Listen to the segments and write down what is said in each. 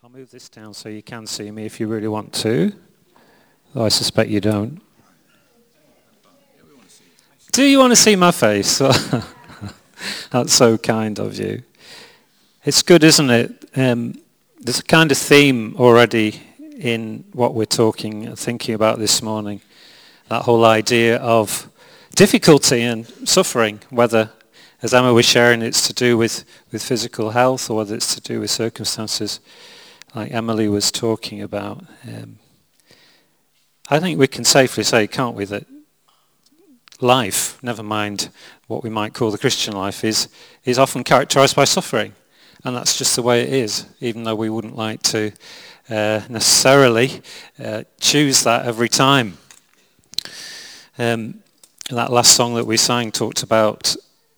I'll move this down so you can see me if you really want to. Though I suspect you don't. Do you want to see my face? That's so kind of you. It's good, isn't it? There's a kind of theme already in what we're talking and thinking about this morning. That whole idea of difficulty and suffering, whether, as Emma was sharing, it's to do with physical health or whether it's to do with circumstances like Emily was talking about. I think we can safely say, can't we, that life, never mind what we might call the Christian life, is often characterized by suffering. And that's just the way it is, even though we wouldn't like to necessarily choose that every time. That last song that we sang talked about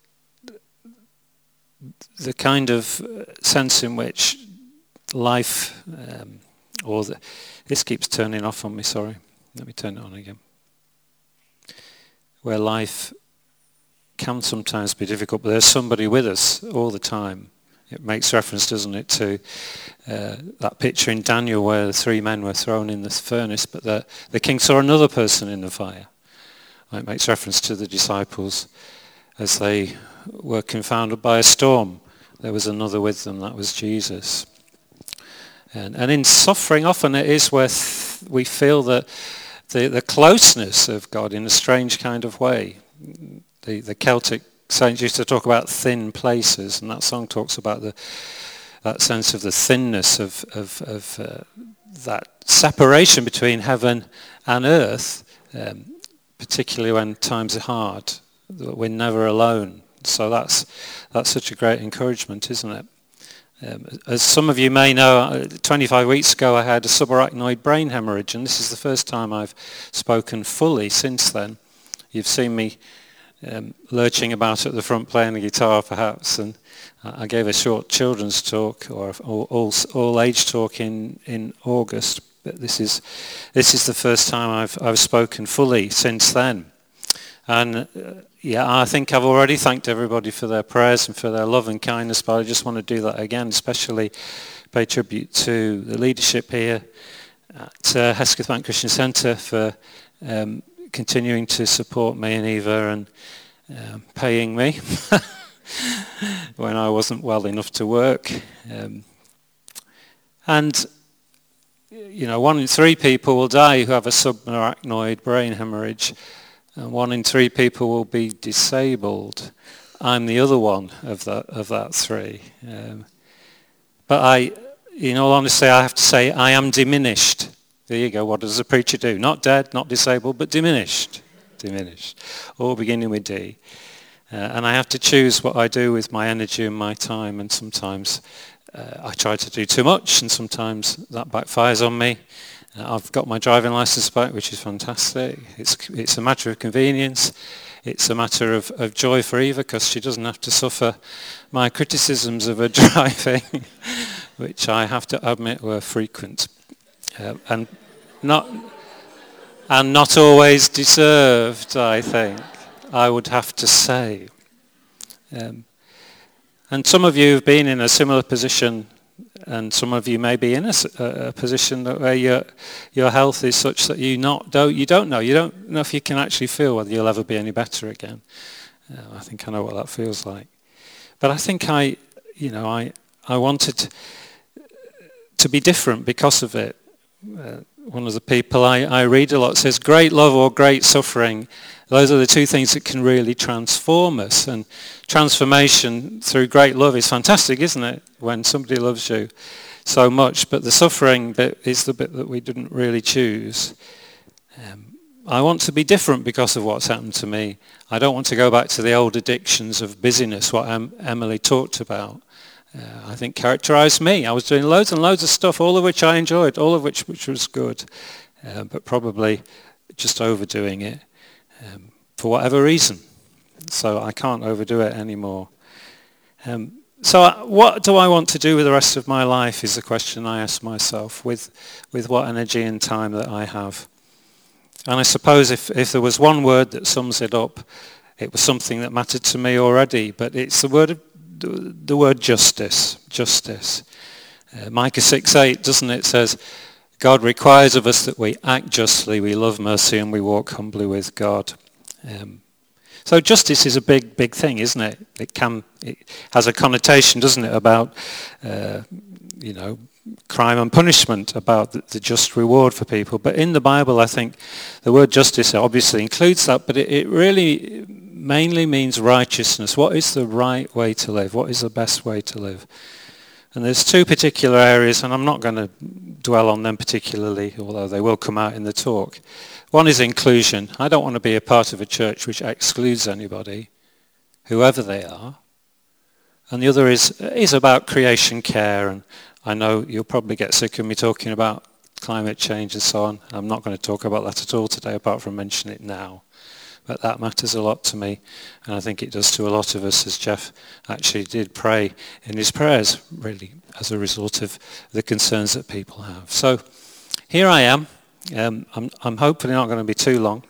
the kind of sense in which life, this keeps turning off on me, sorry. Let me turn it on again. Where life can sometimes be difficult, but there's somebody with us all the time. It makes reference, doesn't it, to that picture in Daniel where the 3 men were thrown in the furnace, but the king saw another person in the fire. It makes reference to the disciples as they were confounded by a storm. There was another with them, that was Jesus. And in suffering, often it is where we feel that the closeness of God in a strange kind of way. The Celtic saints used to talk about thin places, and that song talks about that sense of the thinness of that separation between heaven and earth, particularly when times are hard, that we're never alone. So that's such a great encouragement, isn't it? As some of you may know, 25 weeks ago I had a subarachnoid brain hemorrhage, and this is the first time I've spoken fully since then. You've seen me lurching about at the front playing the guitar perhaps, and I gave a short children's talk or all age talk in August, but this is the first time I've spoken fully since then. And I think I've already thanked everybody for their prayers and for their love and kindness, but I just want to do that again, especially pay tribute to the leadership here at Hesketh Bank Christian Centre for continuing to support me and Eva and paying me when I wasn't well enough to work. And 1 in 3 people will die who have a subarachnoid brain hemorrhage. And 1 in 3 people will be disabled. I'm the other one of that 3. But in all honesty, I have to say I am diminished. There you go. What does a preacher do? Not dead, not disabled, but diminished. Diminished. All beginning with D. And I have to choose what I do with my energy and my time. And sometimes I try to do too much, and sometimes that backfires on me. I've got my driving license back, which is fantastic. It's a matter of convenience. It's a matter of joy for Eva because she doesn't have to suffer my criticisms of her driving, which I have to admit were frequent and not always deserved, I think, I would have to say. And some of you have been in a similar position, and some of you may be in a position where your health is such that you don't know if you can actually feel whether you'll ever be any better again. I think I know what that feels like. But I think I wanted to be different because of it. One of the people I read a lot says, great love or great suffering, those are the 2 things that can really transform us. And transformation through great love is fantastic, isn't it? When somebody loves you so much. But the suffering bit is the bit that we didn't really choose. I want to be different because of what's happened to me. I don't want to go back to the old addictions of busyness, what Emily talked about. I think characterized me. I was doing loads and loads of stuff, all of which I enjoyed, all of which was good, but probably just overdoing it for whatever reason. So I can't overdo it anymore. So what do I want to do with the rest of my life is the question I ask myself with what energy and time that I have. And I suppose if there was one word that sums it up, it was something that mattered to me already, but it's the word justice. Justice. Micah 6:8, doesn't it, says, God requires of us that we act justly, we love mercy, and we walk humbly with God. So justice is a big thing, isn't it? It has a connotation, doesn't it, about crime and punishment, about the just reward for people. But in the Bible, I think the word justice obviously includes that, but it really mainly means righteousness. What is the right way to live? What is the best way to live? And there's two particular areas, and I'm not going to dwell on them particularly, although they will come out in the talk. One is inclusion. I don't want to be a part of a church which excludes anybody, whoever they are. And the other is about creation care, and I know you'll probably get sick of me talking about climate change and so on. I'm not going to talk about that at all today, apart from mention it now. But that matters a lot to me, and I think it does to a lot of us, as Jeff actually did pray in his prayers, really, as a result of the concerns that people have. So here I am. I'm hopefully not going to be too long.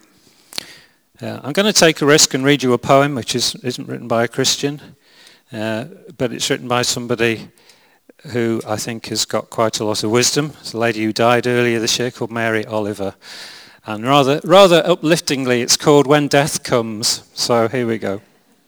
I'm going to take a risk and read you a poem which isn't written by a Christian, but it's written by somebody who I think has got quite a lot of wisdom. It's a lady who died earlier this year called Mary Oliver. And rather upliftingly, it's called When Death Comes. So here we go.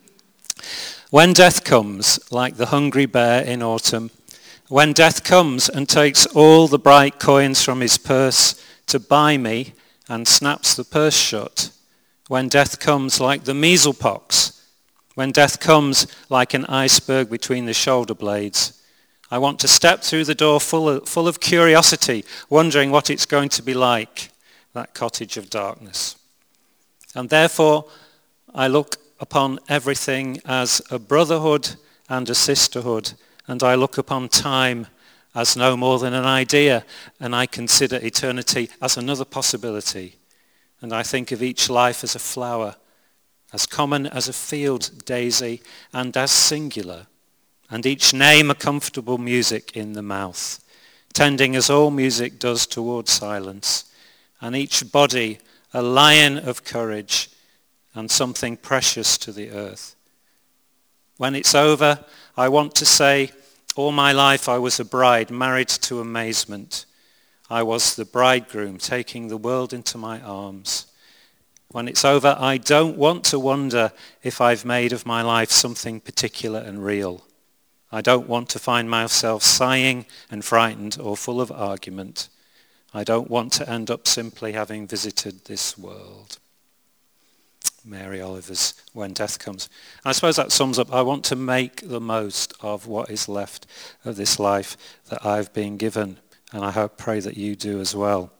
When death comes, like the hungry bear in autumn, when death comes and takes all the bright coins from his purse to buy me and snaps the purse shut, when death comes like the measles pox, when death comes like an iceberg between the shoulder blades, I want to step through the door full of curiosity, wondering what it's going to be like, that cottage of darkness. And therefore, I look upon everything as a brotherhood and a sisterhood, and I look upon time as no more than an idea, and I consider eternity as another possibility. And I think of each life as a flower, as common as a field daisy, and as singular, and each name a comfortable music in the mouth, tending as all music does towards silence, and each body a lion of courage and something precious to the earth. When it's over, I want to say, all my life I was a bride married to amazement. I was the bridegroom taking the world into my arms. When it's over, I don't want to wonder if I've made of my life something particular and real. I don't want to find myself sighing and frightened or full of argument. I don't want to end up simply having visited this world. Mary Oliver's When Death Comes. I suppose that sums up, I want to make the most of what is left of this life that I've been given. And I pray that you do as well,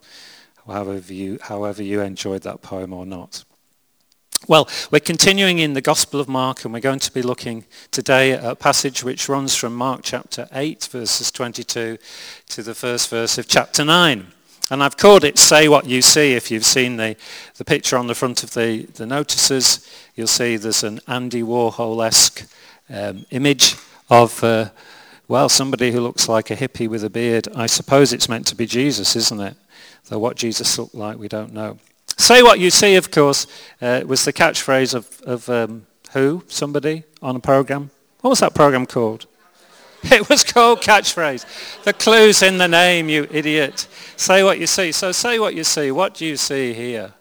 however you enjoyed that poem or not. Well, we're continuing in the Gospel of Mark, and we're going to be looking today at a passage which runs from Mark chapter 8, verses 22 to the first verse of chapter 9. And I've called it Say What You See. If you've seen the picture on the front of the notices, you'll see there's an Andy Warhol-esque image of, somebody who looks like a hippie with a beard. I suppose it's meant to be Jesus, isn't it? Though what Jesus looked like, we don't know. Say What You See, of course, was the catchphrase of who? Somebody on a program? What was that program called? It was called Catchphrase. The clue's in the name, you idiot. Say what you see. So say what you see. What do you see here?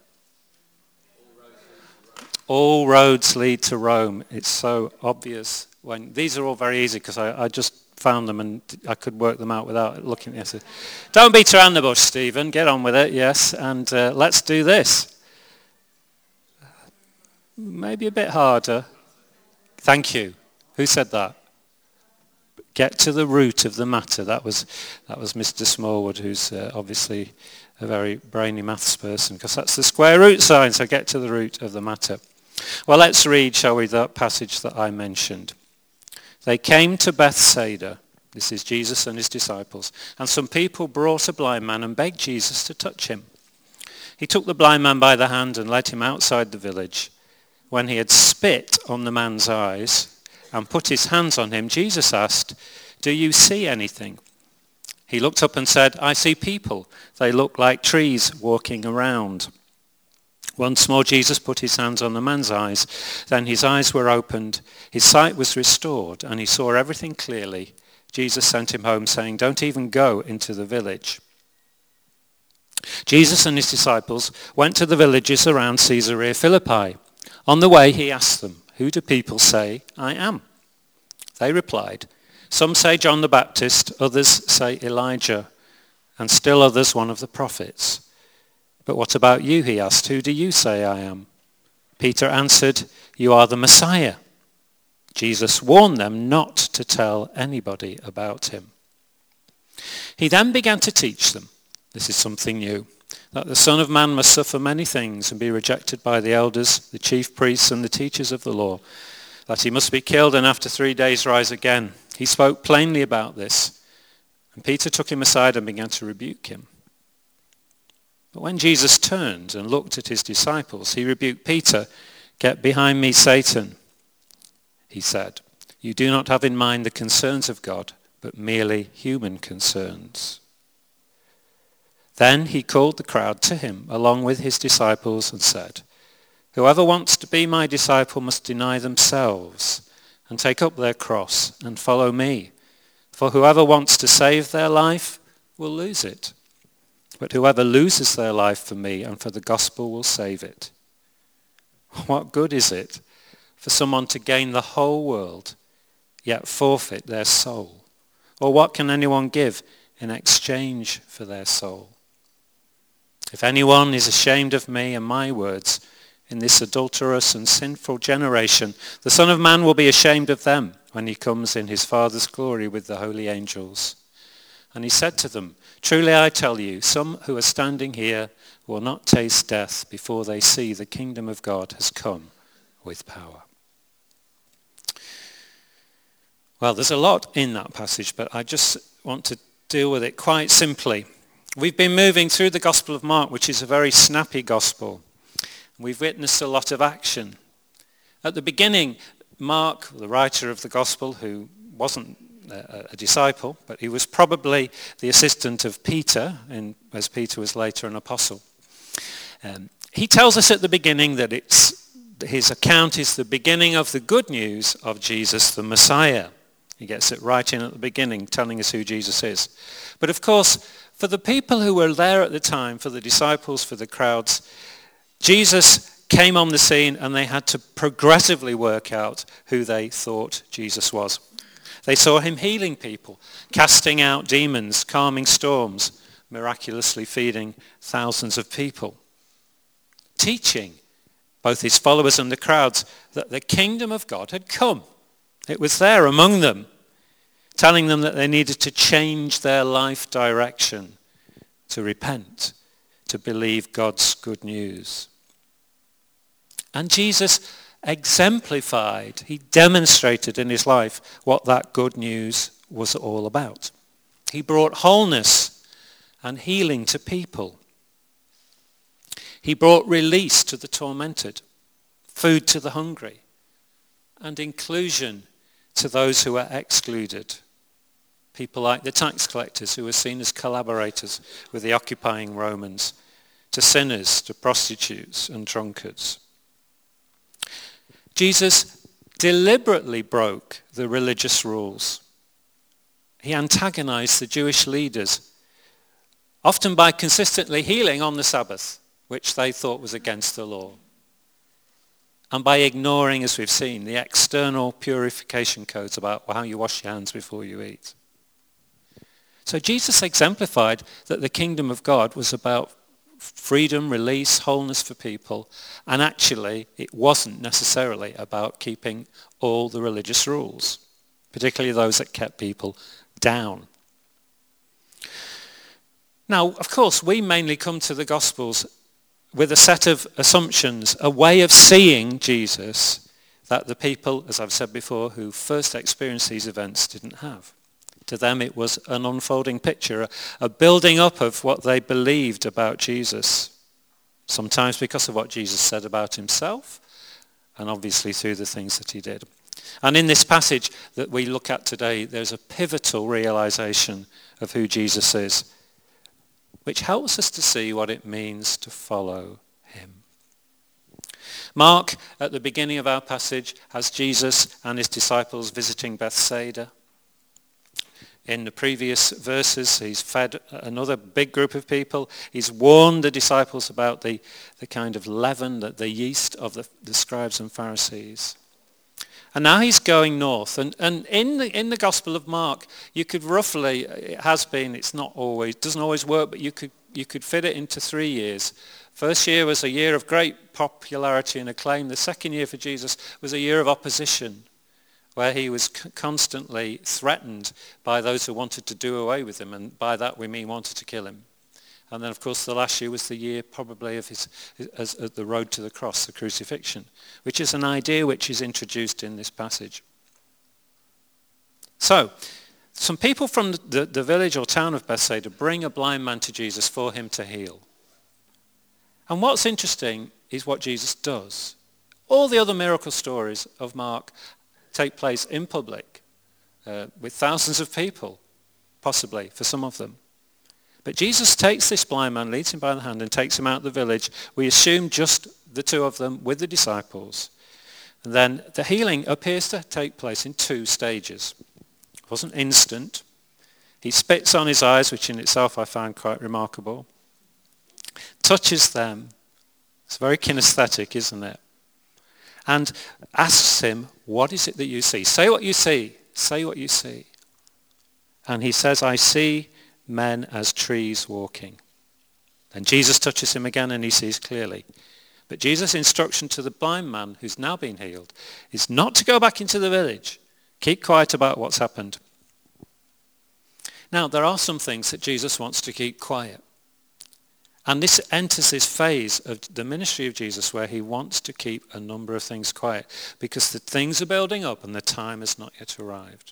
All roads lead to Rome. It's so obvious. These are all very easy because I just found them and I could work them out without looking at it. Don't beat around the bush, Stephen. Get on with it, yes. And let's do this. Maybe a bit harder. Thank you. Who said that? Get to the root of the matter. That was Mr. Smallwood, who's obviously a very brainy maths person, because that's the square root sign, so get to the root of the matter. Well, let's read, shall we, that passage that I mentioned. They came to Bethsaida. This is Jesus and his disciples. And some people brought a blind man and begged Jesus to touch him. He took the blind man by the hand and led him outside the village. When he had spit on the man's eyes and put his hands on him, Jesus asked, "Do you see anything?" He looked up and said, "I see people. They look like trees walking around." Once more Jesus put his hands on the man's eyes. Then his eyes were opened, his sight was restored, and he saw everything clearly. Jesus sent him home saying, "Don't even go into the village." Jesus and his disciples went to the villages around Caesarea Philippi. On the way he asked them, "Who do people say I am?" They replied, "Some say John the Baptist, others say Elijah, and still others one of the prophets." "But what about you?" he asked. "Who do you say I am?" Peter answered, "You are the Messiah." Jesus warned them not to tell anybody about him. He then began to teach them, this is something new, that the Son of Man must suffer many things and be rejected by the elders, the chief priests and the teachers of the law, that he must be killed and after 3 days rise again. He spoke plainly about this, and Peter took him aside and began to rebuke him. But when Jesus turned and looked at his disciples, he rebuked Peter. "Get behind me, Satan," he said. "You do not have in mind the concerns of God, but merely human concerns." Then he called the crowd to him along with his disciples and said, "Whoever wants to be my disciple must deny themselves and take up their cross and follow me. For whoever wants to save their life will lose it. But whoever loses their life for me and for the gospel will save it. What good is it for someone to gain the whole world, yet forfeit their soul? Or what can anyone give in exchange for their soul? If anyone is ashamed of me and my words in this adulterous and sinful generation, the Son of Man will be ashamed of them when he comes in his Father's glory with the holy angels." And he said to them, "Truly I tell you, some who are standing here will not taste death before they see the kingdom of God has come with power." Well, there's a lot in that passage, but I just want to deal with it quite simply. We've been moving through the Gospel of Mark, which is a very snappy gospel. We've witnessed a lot of action. At the beginning, Mark, the writer of the gospel, who wasn't a disciple, but he was probably the assistant of Peter, as Peter was later an apostle. He tells us at the beginning that his account is the beginning of the good news of Jesus the Messiah. He gets it right in at the beginning, telling us who Jesus is. But of course, for the people who were there at the time, for the disciples, for the crowds, Jesus came on the scene and they had to progressively work out who they thought Jesus was. They saw him healing people, casting out demons, calming storms, miraculously feeding thousands of people, teaching both his followers and the crowds that the kingdom of God had come. It was there among them, telling them that they needed to change their life direction, to repent, to believe God's good news. And Jesus exemplified, he demonstrated in his life what that good news was all about. He brought wholeness and healing to people. He brought release to the tormented, food to the hungry, and inclusion to those who were excluded. People like the tax collectors who were seen as collaborators with the occupying Romans, to sinners, to prostitutes and drunkards. Jesus deliberately broke the religious rules. He antagonized the Jewish leaders, often by consistently healing on the Sabbath, which they thought was against the law, and by ignoring, as we've seen, the external purification codes about how you wash your hands before you eat. So Jesus exemplified that the kingdom of God was about freedom, release, wholeness for people, and actually it wasn't necessarily about keeping all the religious rules, particularly those that kept people down. Now, of course, we mainly come to the Gospels with a set of assumptions, a way of seeing Jesus that the people, as I've said before, who first experienced these events didn't have. To them it was an unfolding picture, a building up of what they believed about Jesus, sometimes because of what Jesus said about himself, and obviously through the things that he did. And in this passage that we look at today, there's a pivotal realization of who Jesus is, which helps us to see what it means to follow him. Mark, at the beginning of our passage, has Jesus and his disciples visiting Bethsaida. In the previous verses, he's fed another big group of people. He's warned the disciples about the kind of leaven, the yeast of the scribes and Pharisees. And now he's going north. And in the Gospel of Mark, you could roughly, it has been, it's not always, doesn't always work, but you could fit it into 3 years. First year was a year of great popularity and acclaim. The second year for Jesus was a year of opposition, where he was constantly threatened by those who wanted to do away with him, and by that we mean wanted to kill him. And then, of course, the last year was the year probably of the road to the cross, the crucifixion, which is an idea which is introduced in this passage. So, some people from the village or town of Bethsaida bring a blind man to Jesus for him to heal. And what's interesting is what Jesus does. All the other miracle stories of Mark take place in public with thousands of people, possibly, for some of them. But Jesus takes this blind man, leads him by the hand, and takes him out of the village. We assume just the two of them with the disciples. And then the healing appears to take place in 2 stages. It wasn't instant. He spits on his eyes, which in itself I find quite remarkable. Touches them. It's very kinesthetic, isn't it? And asks him, what is it that you see? Say what you see. Say what you see. And he says, I see men as trees walking. Then Jesus touches him again and he sees clearly. But Jesus' instruction to the blind man who's now been healed is not to go back into the village. Keep quiet about what's happened. Now, there are some things that Jesus wants to keep quiet. And this enters this phase of the ministry of Jesus where he wants to keep a number of things quiet because the things are building up and the time has not yet arrived.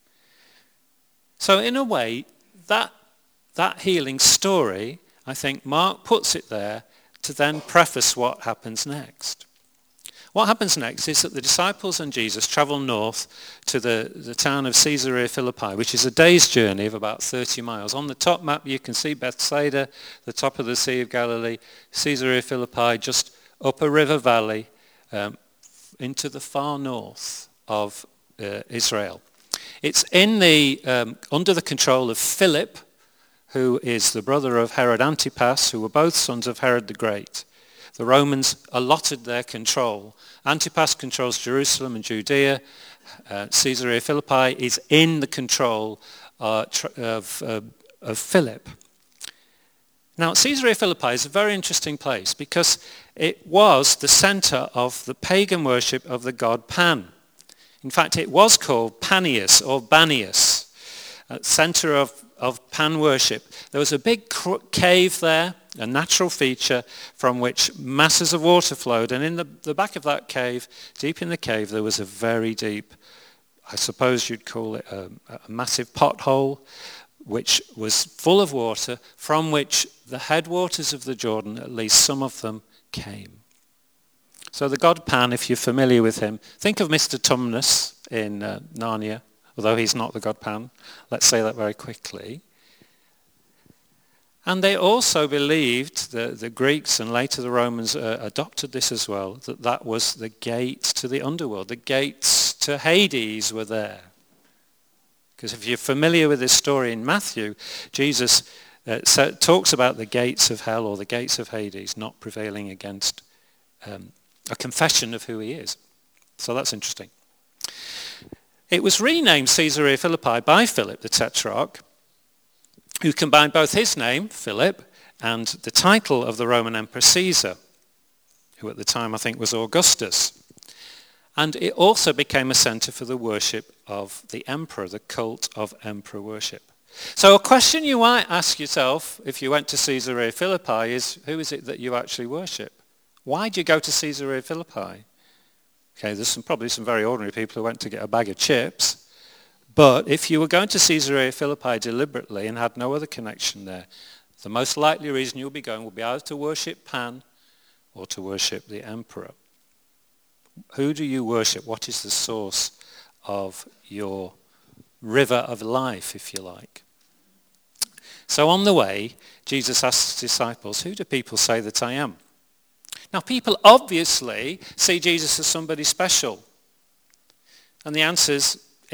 So in a way, that healing story, I think Mark puts it there to then preface what happens next. What happens next is that the disciples and Jesus travel north to the town of Caesarea Philippi, which is a day's journey of about 30 miles. On the top map you can see Bethsaida, the top of the Sea of Galilee, Caesarea Philippi, just up a river valley into the far north of Israel. It's in under the control of Philip, who is the brother of Herod Antipas, who were both sons of Herod the Great. The Romans allotted their control. Antipas controls Jerusalem and Judea. Caesarea Philippi is in the control of Philip. Now, Caesarea Philippi is a very interesting place because it was the center of the pagan worship of the god Pan. In fact, it was called Panias or Banias, center of Pan worship. There was a big cave there, a natural feature from which masses of water flowed. And in the back of that cave, deep in the cave, there was a very deep, I suppose you'd call it a massive pothole, which was full of water, from which the headwaters of the Jordan, at least some of them, came. So the god Pan, if you're familiar with him, think of Mr. Tumnus in Narnia, although he's not the god Pan. Let's say that very quickly. And they also believed, the Greeks and later the Romans adopted this as well, that was the gate to the underworld. The gates to Hades were there. Because if you're familiar with this story in Matthew, Jesus talks about the gates of hell or the gates of Hades not prevailing against a confession of who he is. So that's interesting. It was renamed Caesarea Philippi by Philip the Tetrarch, who combined both his name, Philip, and the title of the Roman Emperor Caesar, who at the time I think was Augustus. And it also became a center for the worship of the emperor, the cult of emperor worship. So a question you might ask yourself if you went to Caesarea Philippi is, who is it that you actually worship? Why do you go to Caesarea Philippi? Okay, there's probably some very ordinary people who went to get a bag of chips. But if you were going to Caesarea Philippi deliberately and had no other connection there, the most likely reason you'll be going will be either to worship Pan or to worship the emperor. Who do you worship? What is the source of your river of life, if you like? So on the way, Jesus asked his disciples, who do people say that I am? Now, people obviously see Jesus as somebody special. And the answers in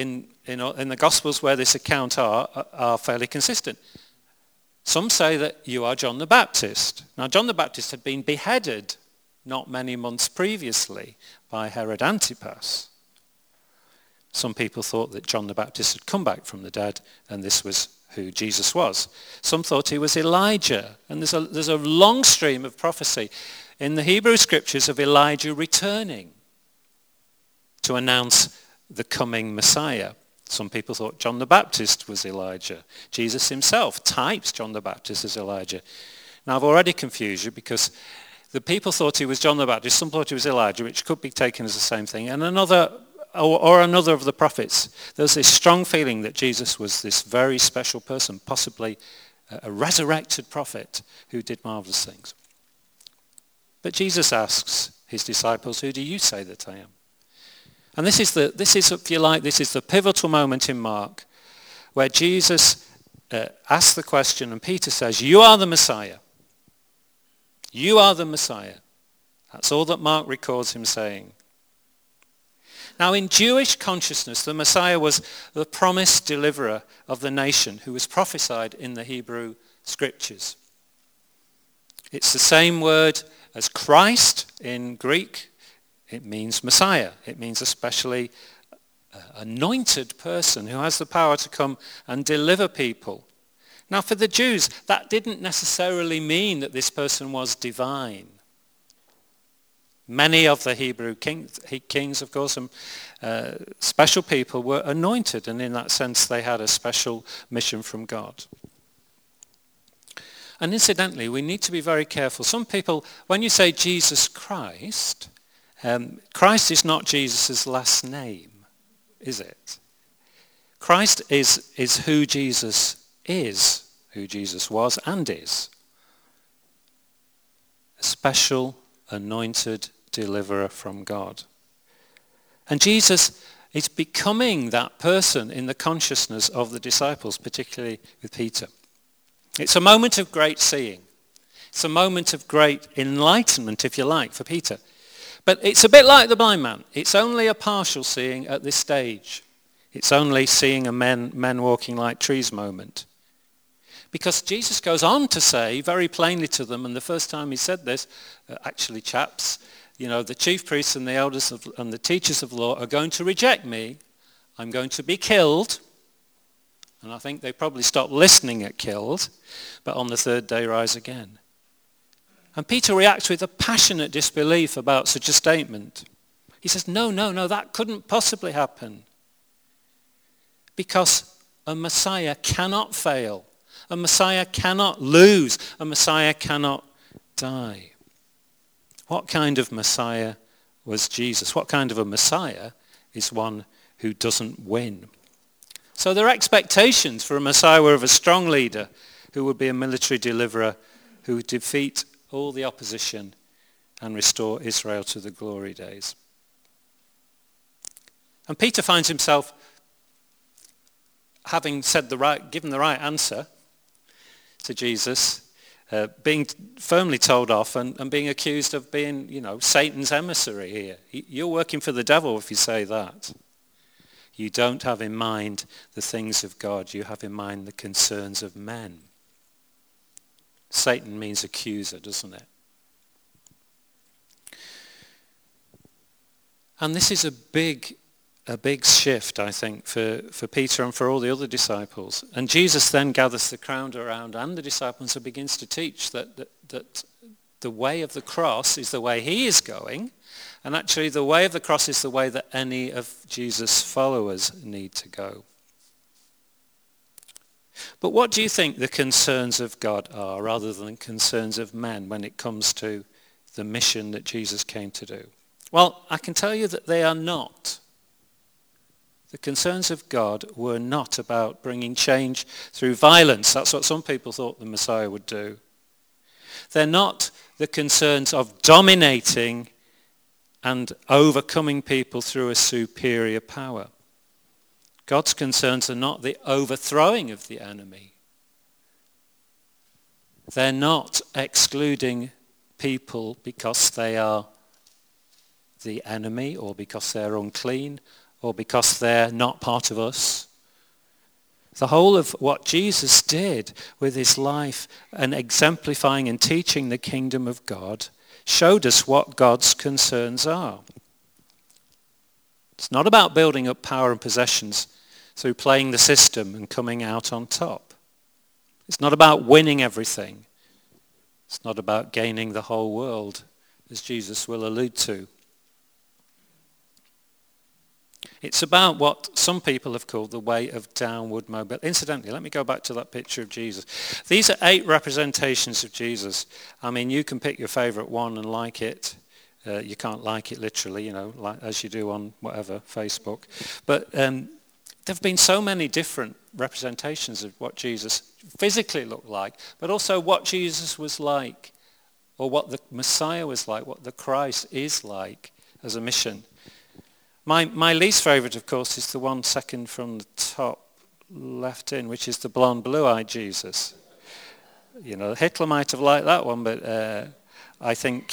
in the Gospels where this account are fairly consistent. Some say that you are John the Baptist. Now, John the Baptist had been beheaded not many months previously by Herod Antipas. Some people thought that John the Baptist had come back from the dead and this was who Jesus was. Some thought he was Elijah. And there's a long stream of prophecy in the Hebrew scriptures of Elijah returning to announce the coming Messiah. Some people thought John the Baptist was Elijah. Jesus himself types John the Baptist as Elijah. Now, I've already confused you because the people thought he was John the Baptist, some thought he was Elijah, which could be taken as the same thing, and another of the prophets. There's this strong feeling that Jesus was this very special person, possibly a resurrected prophet who did marvelous things. But Jesus asks his disciples, who do you say that I am? And this is, if you like, this is the pivotal moment in Mark where Jesus asks the question and Peter says, you are the Messiah. You are the Messiah. That's all that Mark records him saying. Now, in Jewish consciousness, the Messiah was the promised deliverer of the nation who was prophesied in the Hebrew scriptures. It's the same word as Christ in Greek. It means Messiah. It means a specially anointed person who has the power to come and deliver people. Now, for the Jews, that didn't necessarily mean that this person was divine. Many of the Hebrew kings, of course, and special people were anointed, and in that sense they had a special mission from God. And incidentally, we need to be very careful. Some people, when you say Jesus Christ, Christ is not Jesus' last name, is it? Christ is who Jesus is, who Jesus was and is. A special, anointed deliverer from God. And Jesus is becoming that person in the consciousness of the disciples, particularly with Peter. It's a moment of great seeing. It's a moment of great enlightenment, if you like, for Peter. But it's a bit like the blind man. It's only a partial seeing at this stage. It's only seeing a men walking like trees moment. Because Jesus goes on to say very plainly to them, and the first time he said this, actually chaps, the chief priests and the elders and the teachers of law are going to reject me. I'm going to be killed. And I think they probably stopped listening at killed, but on the third day rise again. And Peter reacts with a passionate disbelief about such a statement. He says, no, that couldn't possibly happen. Because a Messiah cannot fail. A Messiah cannot lose. A Messiah cannot die. What kind of Messiah was Jesus? What kind of a Messiah is one who doesn't win? So their expectations for a Messiah were of a strong leader who would be a military deliverer who would defeat all the opposition and restore Israel to the glory days. And Peter finds himself, having given the right answer to Jesus, being firmly told off and being accused of being, Satan's emissary here. You're working for the devil if you say that. You don't have in mind the things of God. You have in mind the concerns of men. Satan means accuser, doesn't it? And this is a big shift, I think, for Peter and for all the other disciples. And Jesus then gathers the crowd around and the disciples and begins to teach that the way of the cross is the way he is going. And actually the way of the cross is the way that any of Jesus' followers need to go. But what do you think the concerns of God are rather than concerns of men when it comes to the mission that Jesus came to do? Well, I can tell you that they are not. The concerns of God were not about bringing change through violence. That's what some people thought the Messiah would do. They're not the concerns of dominating and overcoming people through a superior power. God's concerns are not the overthrowing of the enemy. They're not excluding people because they are the enemy or because they're unclean or because they're not part of us. The whole of what Jesus did with his life and exemplifying and teaching the kingdom of God showed us what God's concerns are. It's not about building up power and possessions through playing the system and coming out on top. It's not about winning everything. It's not about gaining the whole world, as Jesus will allude to. It's about what some people have called the way of downward mobility. Incidentally, let me go back to that picture of Jesus. These are 8 representations of Jesus. I mean, you can pick your favorite one and like it. You can't like it literally, like, as you do on whatever, Facebook. But there have been so many different representations of what Jesus physically looked like, but also what Jesus was like, or what the Messiah was like, what the Christ is like as a mission. My least favourite, of course, is the one second from the top left in, which is the blonde, blue-eyed Jesus. Hitler might have liked that one, but I think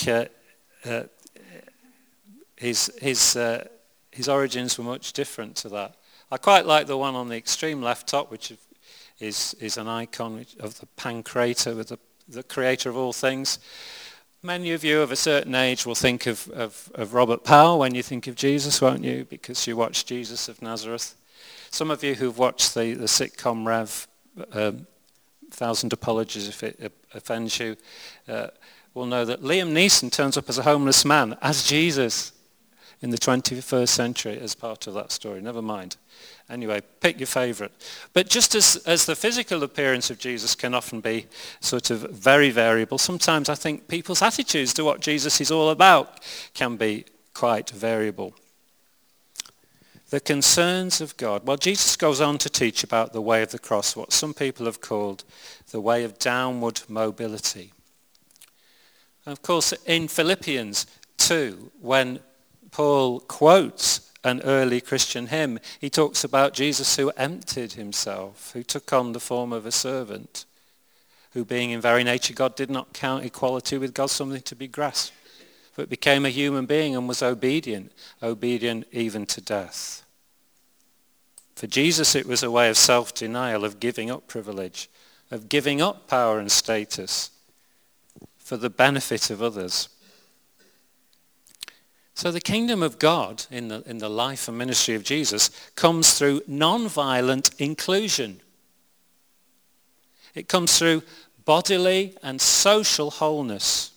his origins were much different to that. I quite like the one on the extreme left top, which is an icon of the Pancrator, with the creator of all things. Many of you of a certain age will think of Robert Powell when you think of Jesus, won't you? Because you watched Jesus of Nazareth. Some of you who've watched the sitcom Rev, 1,000 Apologies if it offends you, will know that Liam Neeson turns up as a homeless man, as Jesus, in the 21st century as part of that story. Never mind. Anyway, pick your favourite. But just as the physical appearance of Jesus can often be sort of very variable, sometimes I think people's attitudes to what Jesus is all about can be quite variable. The concerns of God. Well, Jesus goes on to teach about the way of the cross, what some people have called the way of downward mobility. And of course, in Philippians 2, when Paul quotes an early Christian hymn, he talks about Jesus who emptied himself, who took on the form of a servant, who being in very nature God did not count equality with God something to be grasped, but became a human being and was obedient even to death. For Jesus it was a way of self-denial, of giving up privilege, of giving up power and status for the benefit of others. So the kingdom of God in the life and ministry of Jesus comes through non-violent inclusion. It comes through bodily and social wholeness.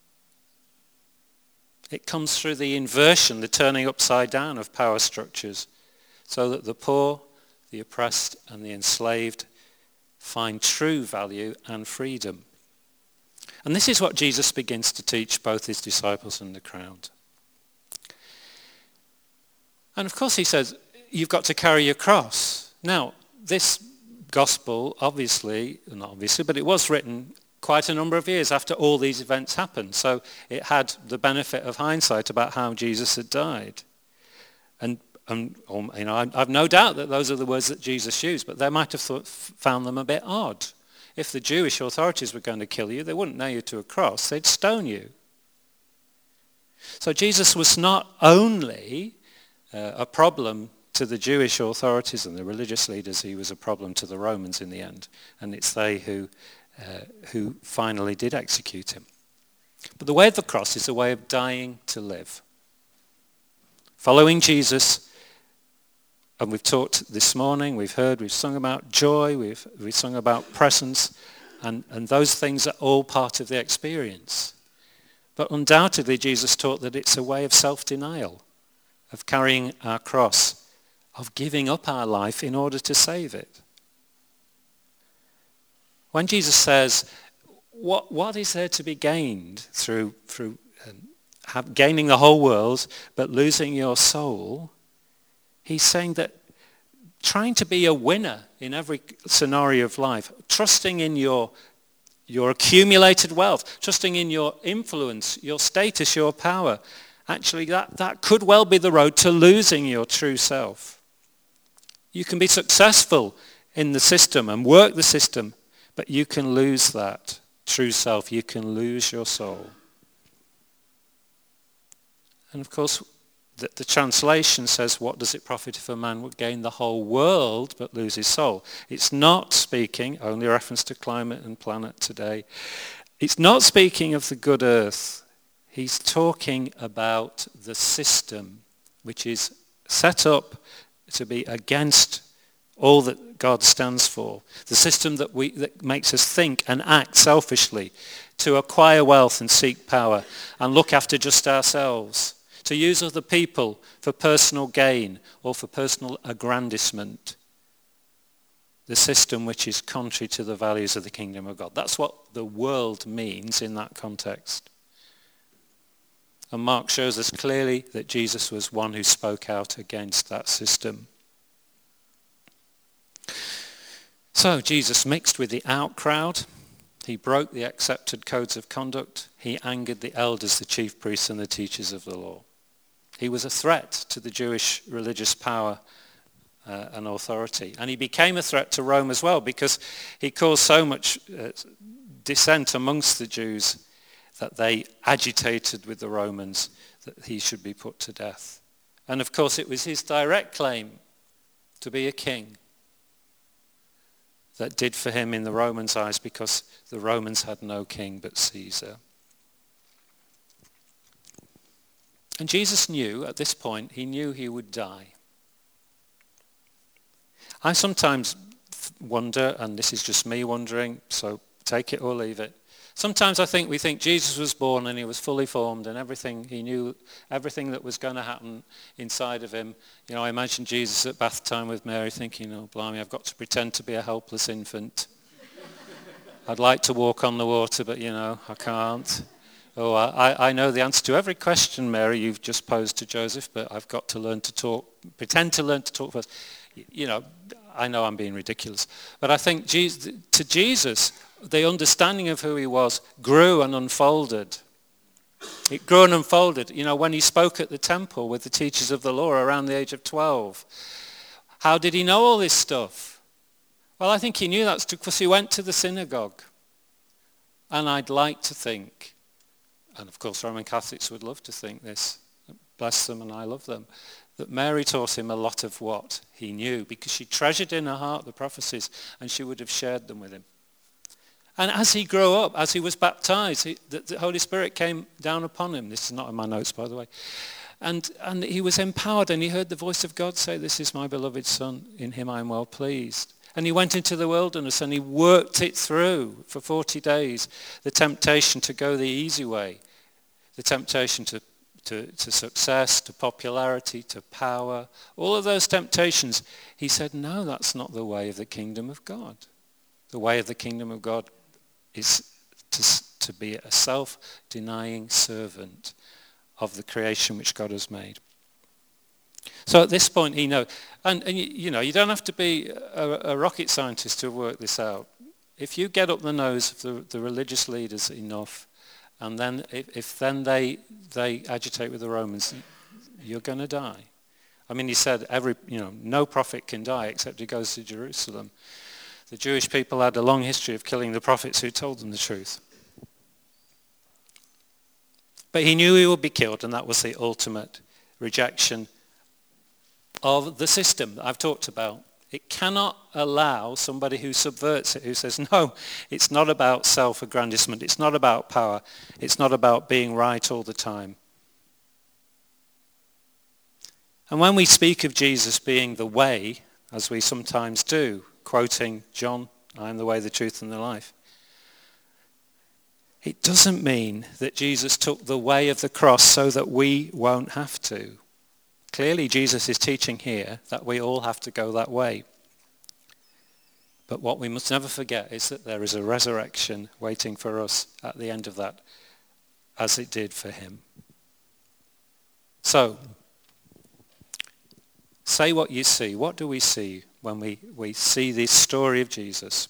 It comes through the inversion, the turning upside down of power structures, so that the poor, the oppressed, and the enslaved find true value and freedom. And this is what Jesus begins to teach both his disciples and the crowd. And of course he says, you've got to carry your cross. Now, this gospel, not obviously, but it was written quite a number of years after all these events happened. So it had the benefit of hindsight about how Jesus had died. And I've no doubt that those are the words that Jesus used, but they might have found them a bit odd. If the Jewish authorities were going to kill you, they wouldn't nail you to a cross, they'd stone you. So Jesus was not only a problem to the Jewish authorities and the religious leaders, he was a problem to the Romans in the end. And it's they who finally did execute him. But the way of the cross is a way of dying to live. Following Jesus, and we've talked this morning, we've sung about joy, we've sung about presence, and those things are all part of the experience. But undoubtedly Jesus taught that it's a way of self-denial, of carrying our cross, of giving up our life in order to save it. When Jesus says, what is there to be gained through gaining the whole world but losing your soul, he's saying that trying to be a winner in every scenario of life, trusting in your accumulated wealth, trusting in your influence, your status, your power, actually that could well be the road to losing your true self. You can be successful in the system and work the system, but you can lose that true self. You can lose your soul. And of course, the translation says, what does it profit if a man would gain the whole world but lose his soul? It's not speaking, only reference to climate and planet today. It's not speaking of the good earth. He's talking about the system which is set up to be against all that God stands for. The system that makes us think and act selfishly, to acquire wealth and seek power and look after just ourselves, to use other people for personal gain or for personal aggrandizement. The system which is contrary to the values of the kingdom of God. That's what the world means in that context. And Mark shows us clearly that Jesus was one who spoke out against that system. So Jesus mixed with the out crowd. He broke the accepted codes of conduct. He angered the elders, the chief priests, and the teachers of the law. He was a threat to the Jewish religious power and authority. And he became a threat to Rome as well, because he caused so much dissent amongst the Jews that they agitated with the Romans that he should be put to death. And of course it was his direct claim to be a king that did for him in the Romans' eyes, because the Romans had no king but Caesar. And Jesus knew at this point, he knew he would die. I sometimes wonder, and this is just me wondering, so take it or leave it. Sometimes we think Jesus was born and he was fully formed and everything, he knew everything that was going to happen inside of him. You know, I imagine Jesus at bath time with Mary thinking, oh, blimey, I've got to pretend to be a helpless infant. I'd like to walk on the water, but, I can't. Oh, I know the answer to every question, Mary, you've just posed to Joseph, but I've got to learn to talk, pretend to learn to talk first. I know I'm being ridiculous. But I think to Jesus, the understanding of who he was grew and unfolded. It grew and unfolded. When he spoke at the temple with the teachers of the law around the age of 12, how did he know all this stuff? Well, I think he knew that because he went to the synagogue. And I'd like to think, and of course Roman Catholics would love to think this, bless them and I love them, that Mary taught him a lot of what he knew, because she treasured in her heart the prophecies and she would have shared them with him. And as he grew up, as he was baptized, the Holy Spirit came down upon him. This is not in my notes, by the way. And he was empowered, and he heard the voice of God say, this is my beloved Son, in him I am well pleased. And he went into the wilderness and he worked it through for 40 days, the temptation to go the easy way, the temptation to success, to popularity, to power, all of those temptations. He said, no, that's not the way of the kingdom of God. The way of the kingdom of God is to be a self-denying servant of the creation which God has made. So at this point he knows, and you don't have to be a rocket scientist to work this out. If you get up the nose of the religious leaders enough, and then if they agitate with the Romans, you're going to die. I mean, he said no prophet can die except he goes to Jerusalem. The Jewish people had a long history of killing the prophets who told them the truth. But he knew he would be killed, and that was the ultimate rejection of the system that I've talked about. It cannot allow somebody who subverts it, who says, no, it's not about self-aggrandizement, it's not about power, it's not about being right all the time. And when we speak of Jesus being the way, as we sometimes do, quoting John, I am the way, the truth, and the life, it doesn't mean that Jesus took the way of the cross so that we won't have to. Clearly, Jesus is teaching here that we all have to go that way. But what we must never forget is that there is a resurrection waiting for us at the end of that, as it did for him. So, say what you see. What do we see when we see this story of Jesus?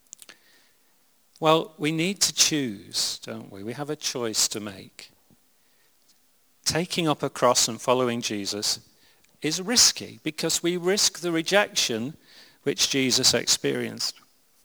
Well, we need to choose, don't we? We have a choice to make. Taking up a cross and following Jesus is risky because we risk the rejection which Jesus experienced.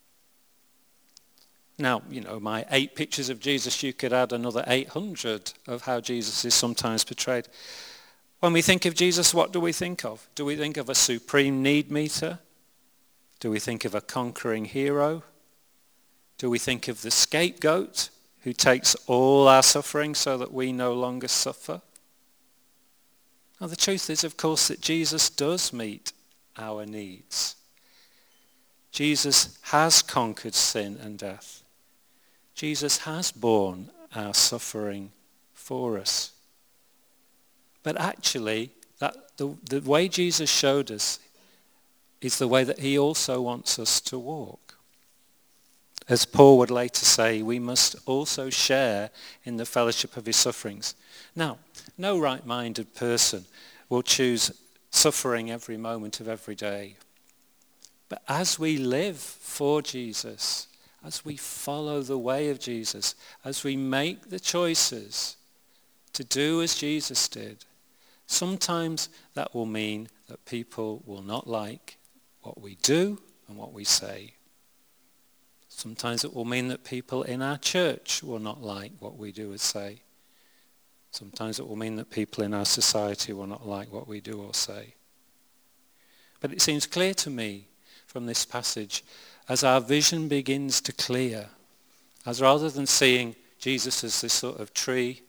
Now, my 8 pictures of Jesus, you could add another 800 of how Jesus is sometimes portrayed. When we think of Jesus, what do we think of? Do we think of a supreme need meter? Do we think of a conquering hero? Do we think of the scapegoat who takes all our suffering so that we no longer suffer? Now, the truth is, of course, that Jesus does meet our needs. Jesus has conquered sin and death. Jesus has borne our suffering for us. But actually, the way Jesus showed us is the way that he also wants us to walk. As Paul would later say, we must also share in the fellowship of his sufferings. Now, no right-minded person will choose suffering every moment of every day. But as we live for Jesus, as we follow the way of Jesus, as we make the choices to do as Jesus did, sometimes that will mean that people will not like what we do and what we say. Sometimes it will mean that people in our church will not like what we do or say. Sometimes it will mean that people in our society will not like what we do or say. But it seems clear to me from this passage, as our vision begins to clear, as rather than seeing Jesus as this sort of tree-like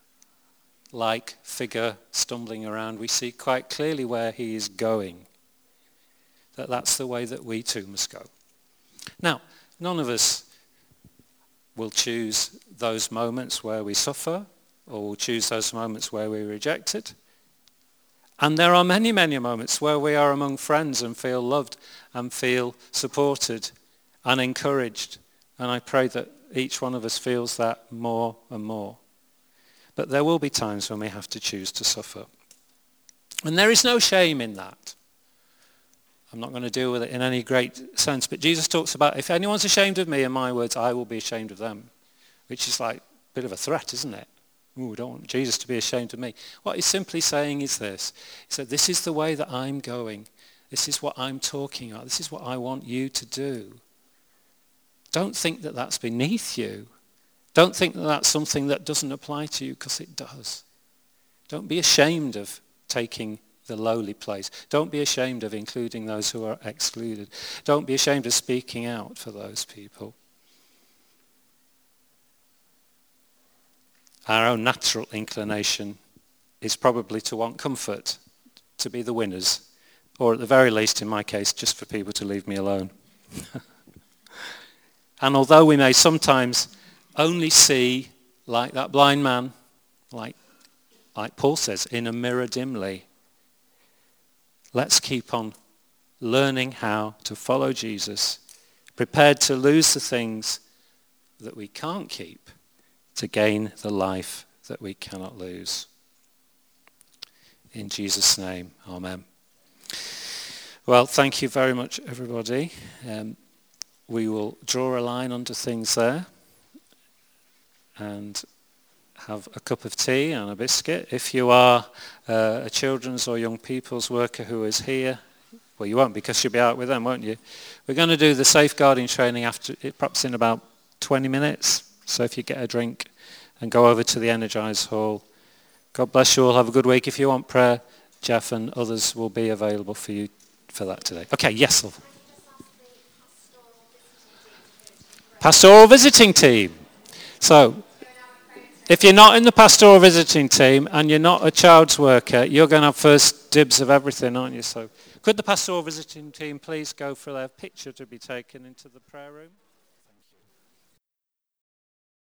figure stumbling around, we see quite clearly where he is going. That's the way that we too must go. Now, none of us will choose those moments where we suffer, or will choose those moments where we're rejected. And there are many, many moments where we are among friends and feel loved and feel supported and encouraged. And I pray that each one of us feels that more and more. But there will be times when we have to choose to suffer. And there is no shame in that. I'm not going to deal with it in any great sense, but Jesus talks about, if anyone's ashamed of me and my words, I will be ashamed of them, which is like a bit of a threat, isn't it? Ooh, I don't want Jesus to be ashamed of me. What he's simply saying is this. He said, this is the way that I'm going. This is what I'm talking about. This is what I want you to do. Don't think that that's beneath you. Don't think that that's something that doesn't apply to you, because it does. Don't be ashamed of taking the lowly place. Don't be ashamed of including those who are excluded. Don't be ashamed of speaking out for those people. Our own natural inclination is probably to want comfort, to be the winners, or at the very least, in my case, just for people to leave me alone. And although we may sometimes only see, like that blind man, like Paul says, in a mirror dimly, let's keep on learning how to follow Jesus, prepared to lose the things that we can't keep to gain the life that we cannot lose. In Jesus' name, amen. Well, thank you very much, everybody. We will draw a line under things there and have a cup of tea and a biscuit. If you are a children's or young people's worker who is here, well, you won't, because you'll be out with them, won't you? We're going to do the safeguarding training after, perhaps in about 20 minutes. So if you get a drink and go over to the Energize Hall. God bless you all. Have a good week. If you want prayer, Jeff and others will be available for you for that today. Okay, yes. Pastoral visiting team. So if you're not in the pastoral visiting team and you're not a child's worker, you're going to have first dibs of everything, aren't you? So could the pastoral visiting team please go for their picture to be taken into the prayer room?